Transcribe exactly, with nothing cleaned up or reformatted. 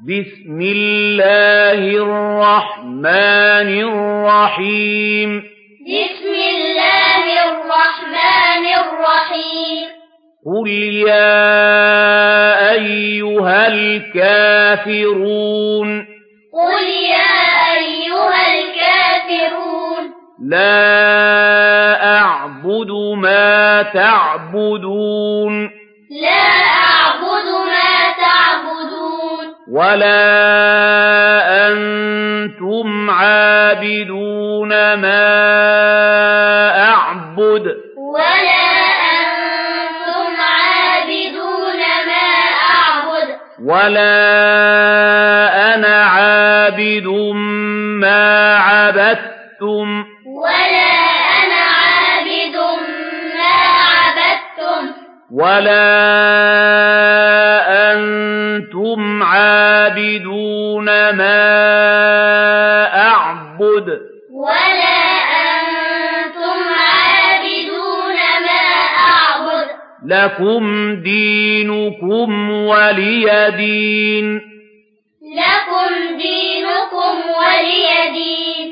بسم الله الرحمن الرحيم بسم الله الرحمن الرحيم قل يا أيها الكافرون قل يا أيها الكافرون لا أعبد ما تعبدون لا أعبد ما تعبدون ولا أنتم عابدون ما أعبد ولا أنتم عابدون ما أعبد ولا أنا عابد ما عبدتم ولا أنا عابد ما عبدتم ولا أنتم عابدون ما أعبد ولا أنتم عابدون ما أعبد لكم دينكم ولي دين لكم دينكم ولي دين